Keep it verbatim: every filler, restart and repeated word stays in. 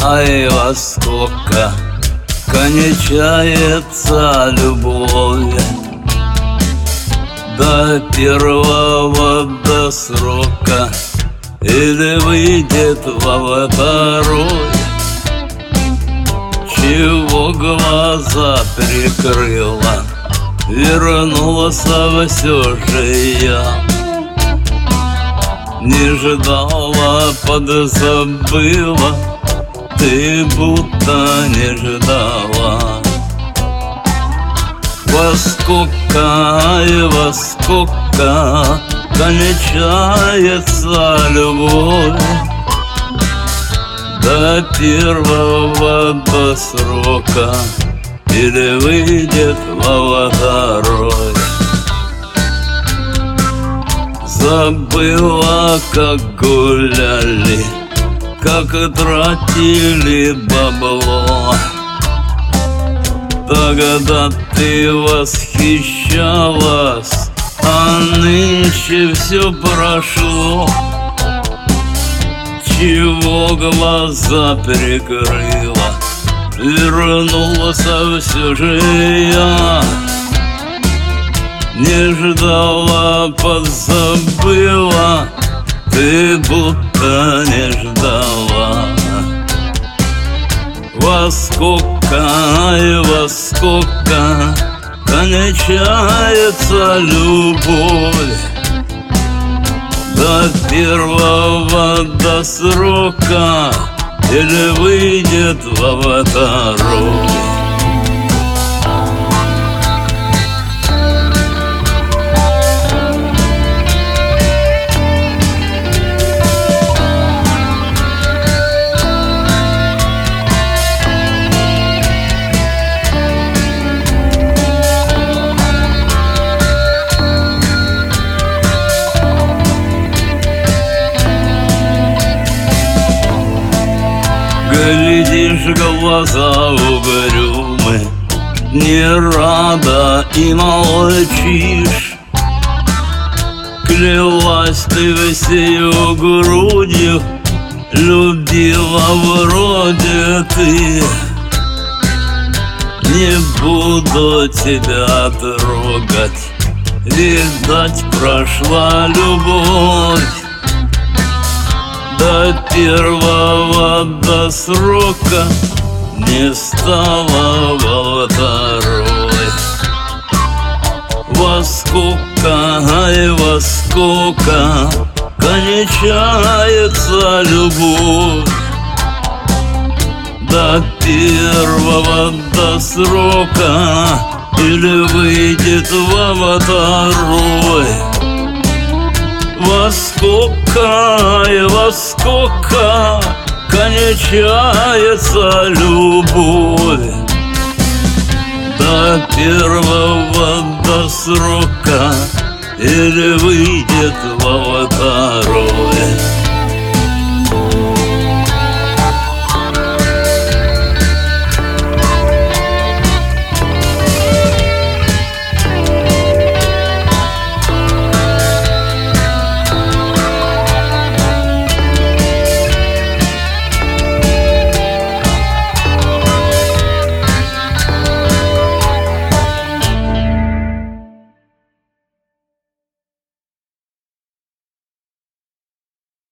Ай, во сколько кончается любовь до первого до срока, или выйдет во второй. Чего глаза прикрыла, вернулась все же я. Не ждала, подзабыла, ты будто не ждала. Во сколько и во сколько кончается любовь до первого до срока, или выйдет во второй. Забыла, как гуляли, как тратили бабло. Тогда ты восхищалась, а нынче все прошло. Чего глаза прикрыла, вернулась все же я. Не ждала, подзабыла, ты будто не ждала. Во сколько и во сколько кончается любовь до первого до срока, или выйдет во второй. Глядишь, глаза угрюмы, не рада и молчишь. Клялась ты всею грудью, любила вроде ты. Не буду тебя трогать, видать, прошла любовь до первого до срока, не стало во второй. Во сколько и во сколько кончается любовь до первого до срока, или выйдет во второй. Во сколько и во сколько кончается любовь до первого до срока, или выйдет во второй.